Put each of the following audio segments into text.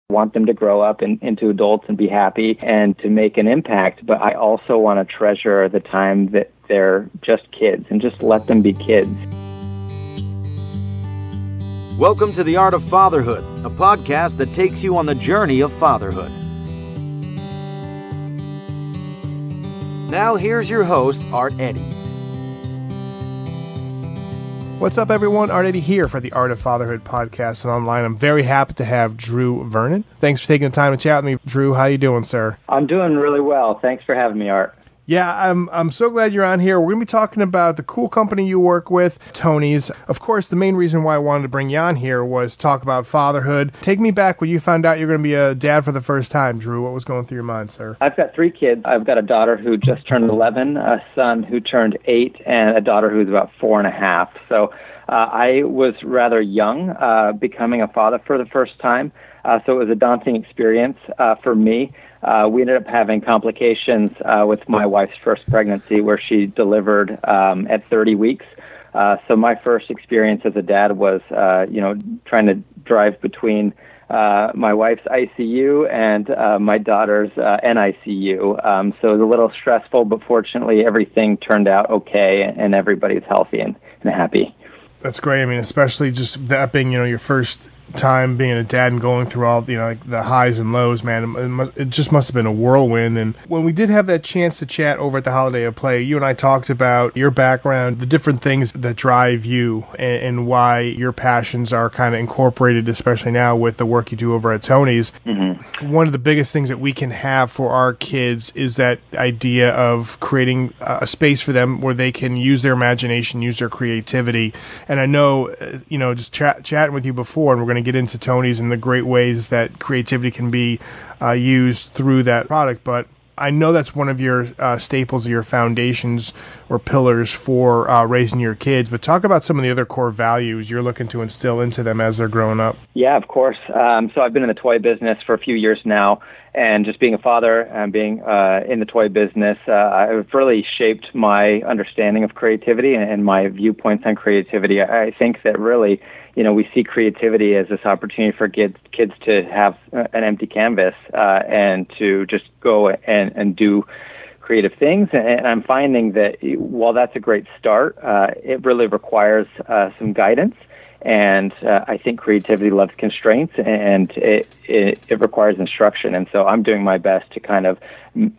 Want them to grow up into adults and be happy and to make an impact, but I also want to treasure the time that they're just kids and just let them be kids. Welcome to The Art of Fatherhood, a podcast that takes you on the journey of fatherhood. Now here's your host, Art Eddy. What's up, everyone? Art Eddy here for the Art of Fatherhood podcast and online. I'm very happy to have Drew Vernon. Thanks for taking the time to chat with me. Drew, how you doing, sir? I'm doing really well. Thanks for having me, Art. Yeah, I'm so glad you're on here. We're going to be talking about the cool company you work with, Tony's. Of course, the main reason why I wanted to bring you on here was talk about fatherhood. Take me back when you found out you're going to be a dad for the first time, Drew. What was going through your mind, sir? I've got 3 kids. I've got a daughter who just turned 11, a son who turned 8, and a daughter who's about 4.5. So I was rather young becoming a father for the first time, so it was a daunting experience for me. We ended up having complications with my wife's first pregnancy where she delivered at 30 weeks. So my first experience as a dad was, trying to drive between my wife's ICU and my daughter's NICU. So it was a little stressful, but fortunately everything turned out okay and everybody's healthy and happy. That's great. I mean, especially just that being, your first time being a dad and going through all, the highs and lows, man. It just must have been a whirlwind. And when we did have that chance to chat over at the Holiday of Play, you and I talked about your background, the different things that drive you and why your passions are kind of incorporated, especially now with the work you do over at Tony's. Mm-hmm. One of the biggest things that we can have for our kids is that idea of creating a space for them where they can use their imagination, use their creativity. And I know, just chatting with you before, and we're going to get into Tony's and the great ways that creativity can be used through that product, but I know that's one of your staples, your foundations or pillars for raising your kids, but talk about some of the other core values you're looking to instill into them as they're growing up. Yeah, of course. So I've been in the toy business for a few years now, and just being a father and being in the toy business, I've really shaped my understanding of creativity and my viewpoints on creativity. I think that really, we see creativity as this opportunity for kids to have an empty canvas and to just go and do creative things. And I'm finding that while that's a great start, it really requires some guidance. And I think creativity loves constraints, and it requires instruction. And so I'm doing my best to kind of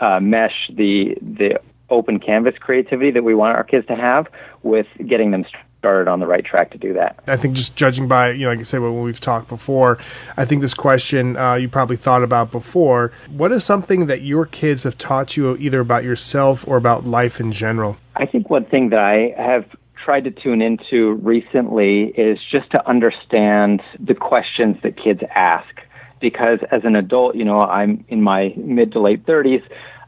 mesh the open canvas creativity that we want our kids to have with getting them started on the right track to do that. I think just judging by, like I said, when we've talked before, I think this question you probably thought about before. What is something that your kids have taught you either about yourself or about life in general? I think one thing that I have tried to tune into recently is just to understand the questions that kids ask. Because as an adult, I'm in my mid to late 30s,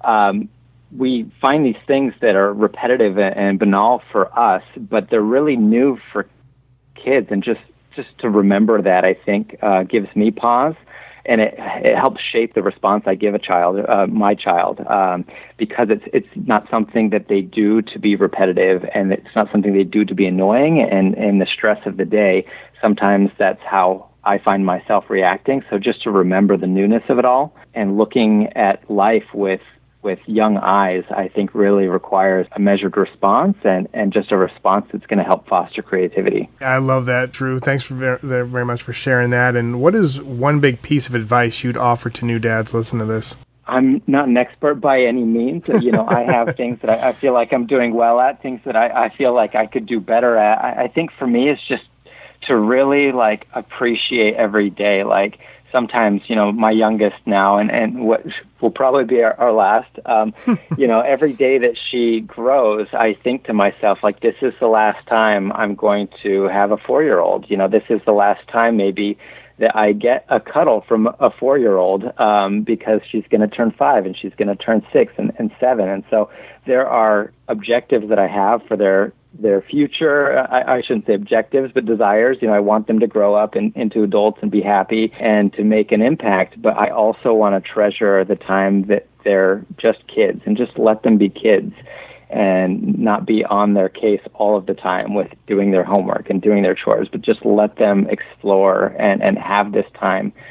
we find these things that are repetitive and banal for us, but they're really new for kids. And just to remember that, I think, gives me pause. And it helps shape the response I give my child, because it's not something that they do to be repetitive, and it's not something they do to be annoying. And in the stress of the day, sometimes that's how I find myself reacting. So just to remember the newness of it all and looking at life with young eyes, I think really requires a measured response and just a response that's going to help foster creativity. I love that, Drew. Thanks very much for sharing that. And what is one big piece of advice you'd offer to new dads listening to this? I'm not an expert by any means. I have things that I feel like I'm doing well at, things that I feel like I could do better at. I think for me, it's just to really appreciate every day. Sometimes, my youngest now, and what will probably be our last, every day that she grows, I think to myself, this is the last time I'm going to have a 4-year-old. This is the last time maybe that I get a cuddle from a 4-year-old because she's going to turn 5 and she's going to turn 6 and 7. And so there are objectives that I have for their future. I shouldn't say objectives, but desires. I want them to grow up into adults and be happy and to make an impact. But I also want to treasure the time that they're just kids and just let them be kids and not be on their case all of the time with doing their homework and doing their chores, but just let them explore and have this time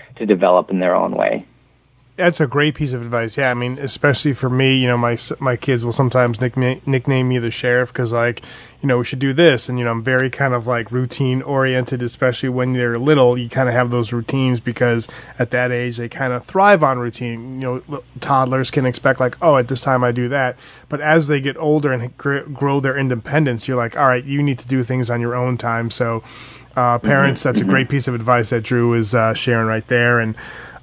to develop in their own way. That's a great piece of advice. Yeah, I mean, especially for me, you know, my kids will sometimes nickname me the sheriff because, like, you know, we should do this. And, you know, I'm very kind of like routine oriented, especially when they're little. You kind of have those routines because at that age, they kind of thrive on routine. You know, toddlers can expect like, oh, at this time I do that. But as they get older and grow their independence, you're like, all right, you need to do things on your own time. So parents, that's a great piece of advice that Drew is sharing right there. And,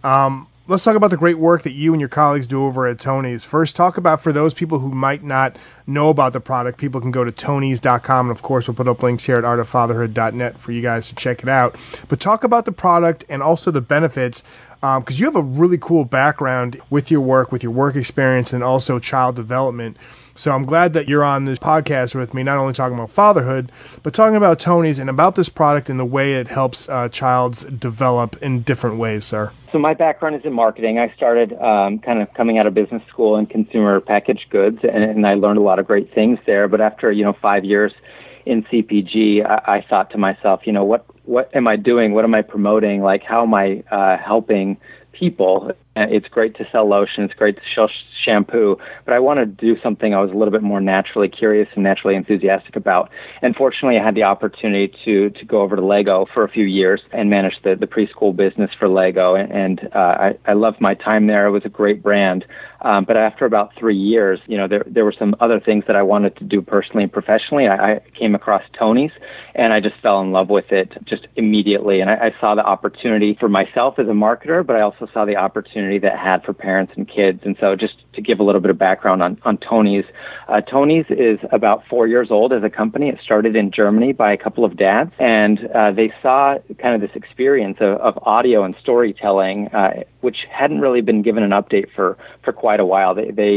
let's talk about the great work that you and your colleagues do over at Tony's. First, talk about, for those people who might not know about the product, people can go to tonys.com, and of course we'll put up links here at artoffatherhood.net for you guys to check it out. But talk about the product and also the benefits, because you have a really cool background with your work experience, and also child development. So I'm glad that you're on this podcast with me, not only talking about fatherhood, but talking about Tony's and about this product and the way it helps childs develop in different ways, sir. So my background is in marketing. I started kind of coming out of business school in consumer packaged goods, and I learned a lot of great things there. But after, 5 years in CPG, I thought to myself, what am I doing? What am I promoting? Like, how am I helping people? It's great to sell lotion. It's great to sell shampoo, but I wanted to do something I was a little bit more naturally curious and naturally enthusiastic about. And fortunately, I had the opportunity to go over to Lego for a few years and manage the preschool business for Lego. And I loved my time there. It was a great brand. But after about 3 years, there were some other things that I wanted to do personally and professionally. I came across Tony's, and I just fell in love with it just immediately. And I saw the opportunity for myself as a marketer, but I also saw the opportunity that it had for parents and kids. And so just to give a little bit of background on Tony's, Tony's is about 4 years old as a company. It started in Germany by a couple of dads, and they saw kind of this experience of audio and storytelling, which hadn't really been given an update for quite a while.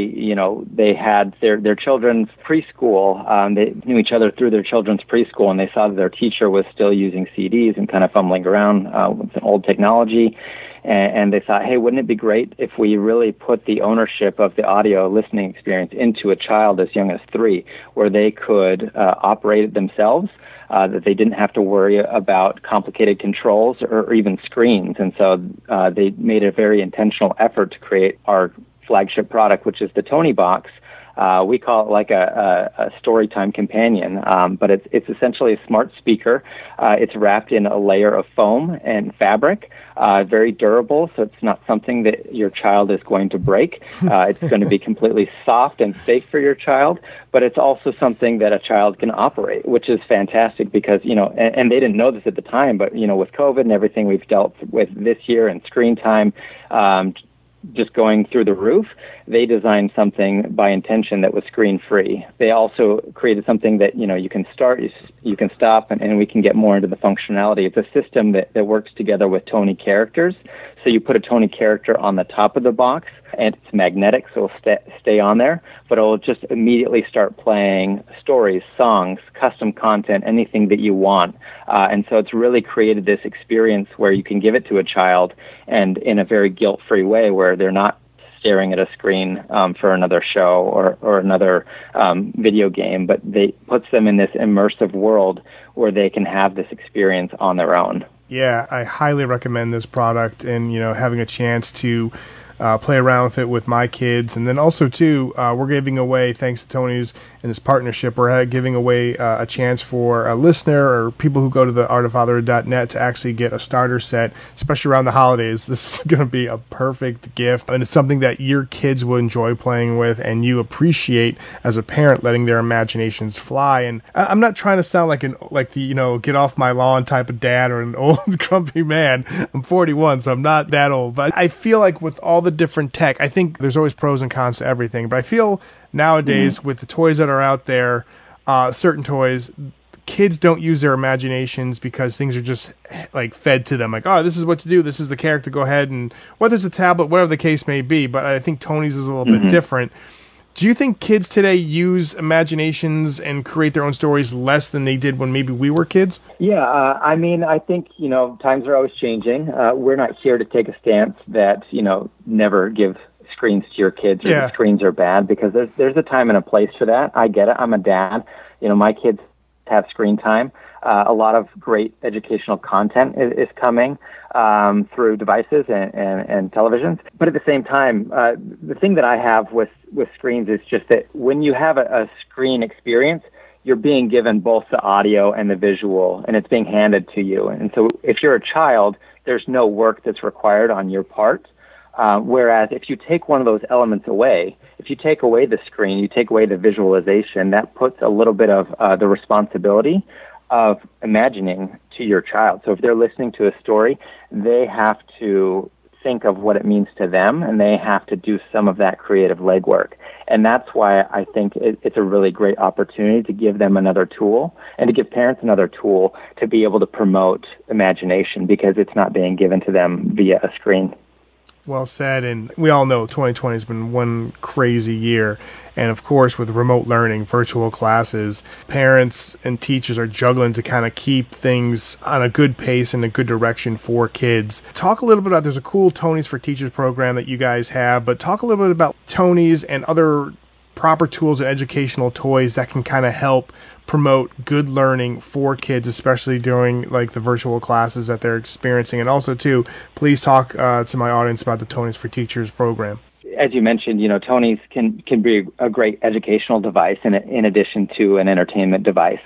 They had their children's preschool. They knew each other through their children's preschool, and they saw that their teacher was still using CDs and kind of fumbling around with an old technology. And they thought, hey, wouldn't it be great if we really put the ownership of the audio listening experience into a child as young as 3, where they could operate it themselves, that they didn't have to worry about complicated controls or even screens. And so they made a very intentional effort to create our flagship product, which is the Tonybox. We call it like a storytime companion, but it's essentially a smart speaker. It's wrapped in a layer of foam and fabric, very durable, so it's not something that your child is going to break. It's going to be completely soft and safe for your child, but it's also something that a child can operate, which is fantastic because, and they didn't know this at the time, but, with COVID and everything we've dealt with this year and screen time, just going through the roof, they designed something by intention that was screen-free. They also created something that, you can start, you can stop, and we can get more into the functionality. It's a system that works together with Tony characters. So you put a Tony character on the top of the box, and it's magnetic, so it'll stay on there, but it'll just immediately start playing stories, songs, custom content, anything that you want. And so it's really created this experience where you can give it to a child, and in a very guilt-free way, where they're not staring at a screen for another show or another video game, but they puts them in this immersive world where they can have this experience on their own. Yeah, I highly recommend this product, and having a chance to play around with it with my kids. And then also, too, we're giving away, thanks to Tony's and this partnership, we're giving away a chance for a listener or people who go to the artoffatherhood.net to actually get a starter set, especially around the holidays. This is going to be a perfect gift, and it's something that your kids will enjoy playing with, and you appreciate as a parent letting their imaginations fly. And I'm not trying to sound like the get off my lawn type of dad or an old grumpy man. I'm 41, so I'm not that old. But I feel like with all the different tech, I think there's always pros and cons to everything. But I feel nowadays with the toys that are out there, certain toys, kids don't use their imaginations because things are just like fed to them. Like, oh, this is what to do. This is the character. Go ahead, and whether it's a tablet, whatever the case may be. But I think Tony's is a little bit different. Do you think kids today use imaginations and create their own stories less than they did when maybe we were kids? Yeah, I think, times are always changing. We're not here to take a stance that, never give screens to your kids or the screens are bad, because there's a time and a place for that. I get it. I'm a dad. My kids have screen time. A lot of great educational content is coming through devices and televisions. But at the same time, the thing that I have with screens is just that when you have a screen experience, you're being given both the audio and the visual, and it's being handed to you. And so if you're a child, there's no work that's required on your part. Whereas if you take one of those elements away, if you take away the screen, you take away the visualization, that puts a little bit of the responsibility of imagining to your child. So if they're listening to a story, they have to think of what it means to them, and they have to do some of that creative legwork. And that's why I think it's a really great opportunity to give them another tool and to give parents another tool to be able to promote imagination, because it's not being given to them via a screen. Well said, and we all know 2020 has been one crazy year, and of course with remote learning, virtual classes, parents and teachers are juggling to kind of keep things on a good pace and a good direction for kids. Talk a little bit about, there's a cool Tony's for Teachers program that you guys have, but talk a little bit about Tony's and other proper tools and educational toys that can kind of help promote good learning for kids, especially during like the virtual classes that they're experiencing. And also too, please talk to my audience about the Tony's for Teachers program. As you mentioned, Tony's can be a great educational device in addition to an entertainment device.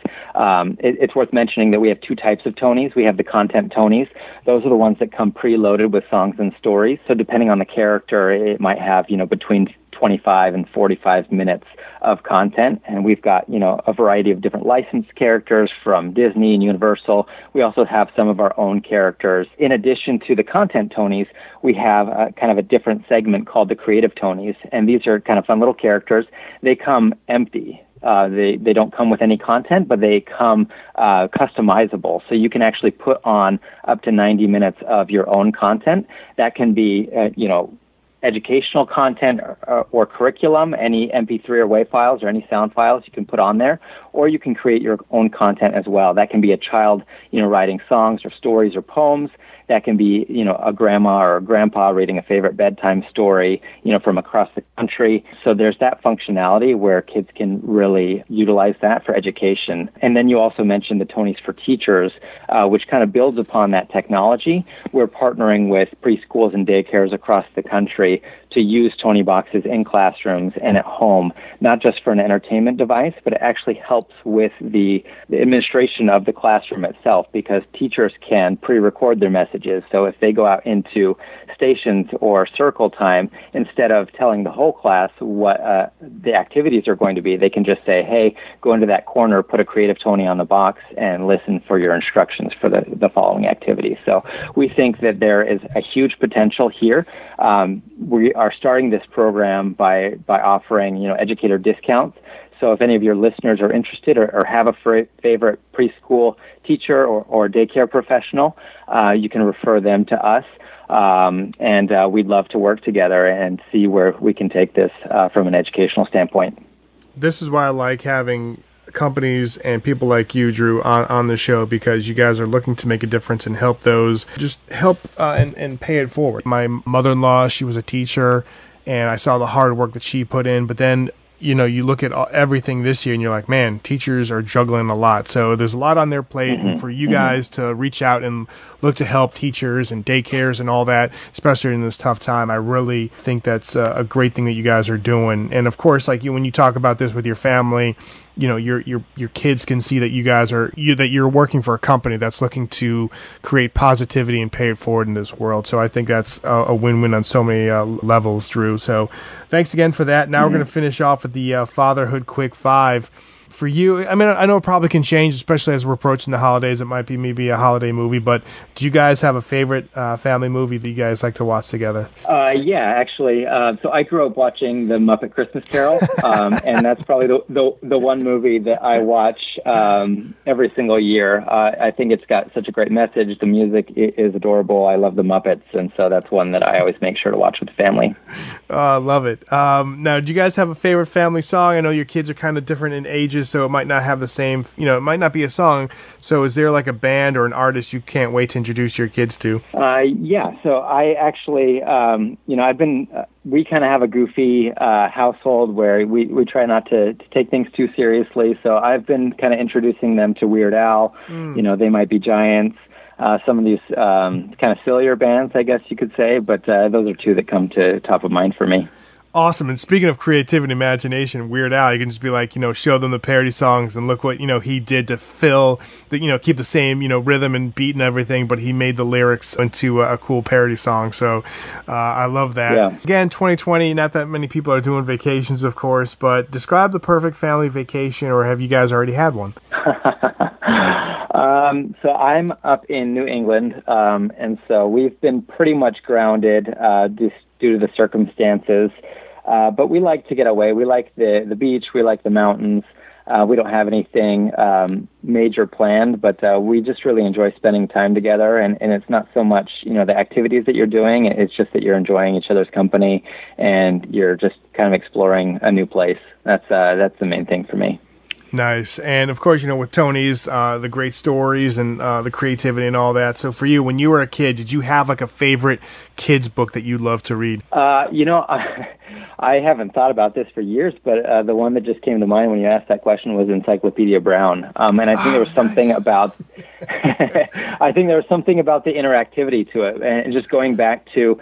It's worth mentioning that we have two types of Tony's. We have the content Tony's. Those are the ones that come preloaded with songs and stories. So depending on the character, it might have, between 25 and 45 minutes of content. And we've got, a variety of different licensed characters from Disney and Universal. We also have some of our own characters. In addition to the content Tonys, we have kind of a different segment called the creative Tonys. And these are kind of fun little characters. They come empty. They don't come with any content, but they come customizable. So you can actually put on up to 90 minutes of your own content. That can be, educational content or curriculum, any MP3 or WAV files or any sound files you can put on there, or you can create your own content as well. That can be a child, writing songs or stories or poems. That can be, a grandma or a grandpa reading a favorite bedtime story, from across the country. So there's that functionality where kids can really utilize that for education. And then you also mentioned the Tony's for Teachers, which kind of builds upon that technology. We're partnering with preschools and daycares across the country to use Tony boxes in classrooms and at home, not just for an entertainment device, but it actually helps with the administration of the classroom itself, because teachers can pre-record their messages. So if they go out into stations or circle time, instead of telling the whole class what the activities are going to be, they can just say, hey, go into that corner, put a creative Tony on the box, and listen for your instructions for the following activities. So we think that there is a huge potential here. We are starting this program by offering, educator discounts. So if any of your listeners are interested or have a favorite preschool teacher or daycare professional, you can refer them to us. And we'd love to work together and see where we can take this from an educational standpoint. This is why I like having companies and people like you, Drew, on the show, because you guys are looking to make a difference and help those, just help and pay it forward. My mother-in-law, she was a teacher, and I saw the hard work that she put in, but then you look at everything this year and you're like, man, teachers are juggling a lot. So there's a lot on their plate. And for you guys to reach out and look to help teachers and daycares and all that, especially in this tough time, I really think that's a great thing that you guys are doing. And of course, like when you talk about this with your family, your kids can see that you guys that you're working for a company that's looking to create positivity and pay it forward in this world. So I think that's a win-win on so many levels, Drew. So thanks again for that. Now we're going to finish off with the Fatherhood Quick 5. For you, I mean, I know it probably can change, especially as we're approaching the holidays. It might be maybe a holiday movie, but do you guys have a favorite family movie that you guys like to watch together? Yeah, actually. So I grew up watching The Muppet Christmas Carol, and that's probably the one movie that I watch every single year. I think it's got such a great message. The music is adorable. I love the Muppets, and so that's one that I always make sure to watch with the family. I love it. Now, do you guys have a favorite family song? I know your kids are kind of different in ages, changes, so it might not have the same, it might not be a song. So is there like a band or an artist you can't wait to introduce your kids to? Yeah, so I actually, we kind of have a goofy household where we try not to take things too seriously. So I've been kind of introducing them to Weird Al. They Might Be Giants. Some of these kind of sillier bands, I guess you could say, but those are two that come to top of mind for me. Awesome. And speaking of creativity and imagination, Weird Al, you can just be like, show them the parody songs and look what, he did to fill the, keep the same, rhythm and beat and everything, but he made the lyrics into a cool parody song. So I love that. Yeah. Again, 2020, not that many people are doing vacations, of course, but describe the perfect family vacation, or have you guys already had one? So I'm up in New England, and so we've been pretty much grounded just due to the circumstances. But we like to get away. We like the beach. We like the mountains. We don't have anything major planned, but we just really enjoy spending time together. And it's not so much, the activities that you're doing. It's just that you're enjoying each other's company and you're just kind of exploring a new place. That's the main thing for me. Nice. And of course, with Tony's, the great stories and the creativity and all that. So for you, when you were a kid, did you have like a favorite kids book that you loved to read? I haven't thought about this for years, but the one that just came to mind when you asked that question was Encyclopedia Brown. And I think there was something about, I think there was something about the interactivity to it. And just going back to,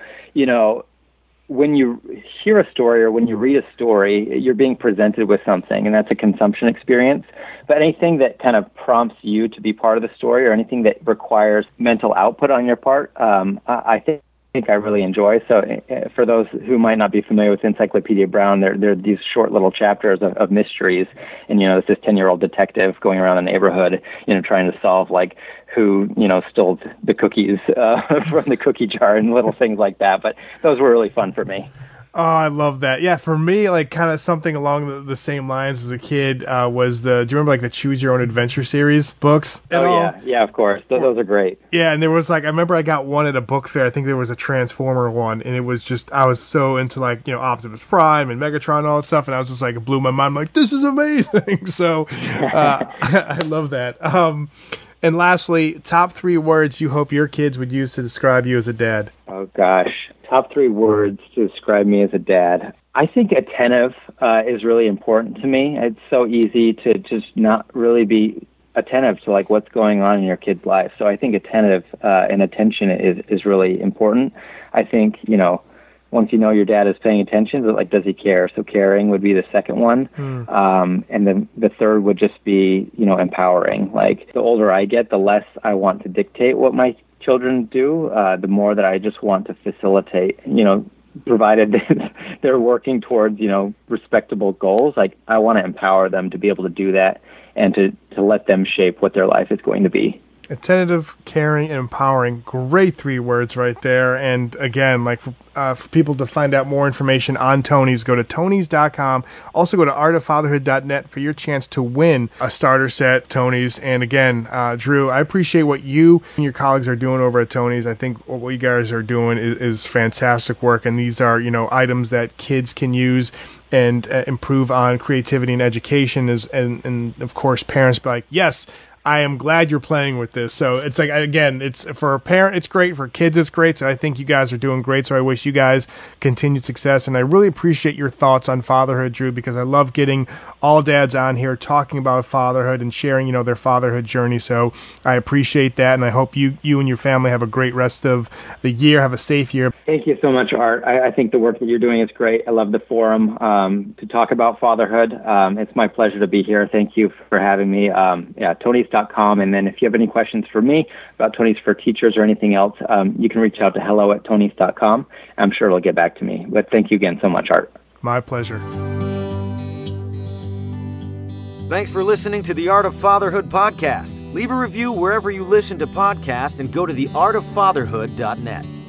when you hear a story or when you read a story, you're being presented with something, and that's a consumption experience. But anything that kind of prompts you to be part of the story or anything that requires mental output on your part, I think I really enjoy. So for those who might not be familiar with Encyclopedia Brown, they're these short little chapters of mysteries. And, it's this 10-year-old detective going around the neighborhood, trying to solve, like, who, stole the cookies from the cookie jar and little things like that. But those were really fun for me. Oh, I love that. Yeah, for me, like kind of something along the same lines as a kid was do you remember like the Choose Your Own Adventure series books? Yeah, of course. Those are great. Yeah, and there was I remember I got one at a book fair. I think there was a Transformer one, and it was just, I was so into Optimus Prime and Megatron and all that stuff, and I was just it blew my mind. I'm like, this is amazing. So I love that. And lastly, top 3 words you hope your kids would use to describe you as a dad. Oh, gosh. Top 3 words to describe me as a dad. I think attentive is really important to me. It's so easy to just not really be attentive to what's going on in your kid's life. So I think attentive and attention is really important. I think, once you know your dad is paying attention, does he care? So caring would be the second one. And then the third would just be, empowering. The older I get, the less I want to dictate what my children do, the more that I just want to facilitate, provided they're working towards, respectable goals. I want to empower them to be able to do that and to let them shape what their life is going to be. Attentive, caring, and empowering. Great 3 words right there. And again, for people to find out more information on Tony's, go to tonys.com. Also go to artoffatherhood.net for your chance to win a starter set, Tony's. And again, Drew, I appreciate what you and your colleagues are doing over at Tony's. I think what you guys are doing is fantastic work. And these are, items that kids can use and improve on creativity and education. And of course, parents be like, yes, I am glad you're playing with this. So it's again, it's for a parent, it's great. For kids, it's great. So I think you guys are doing great. So I wish you guys continued success. And I really appreciate your thoughts on fatherhood, Drew, because I love getting all dads on here talking about fatherhood and sharing, their fatherhood journey. So I appreciate that. And I hope you and your family have a great rest of the year. Have a safe year. Thank you so much, Art. I think the work that you're doing is great. I love the forum to talk about fatherhood. It's my pleasure to be here. Thank you for having me. Tonys.com. And then if you have any questions for me about Tonys for Teachers or anything else, you can reach out to hello@tonys.com. I'm sure it'll get back to me. But thank you again so much, Art. My pleasure. Thanks for listening to the Art of Fatherhood podcast. Leave a review wherever you listen to podcasts and go to theartoffatherhood.net.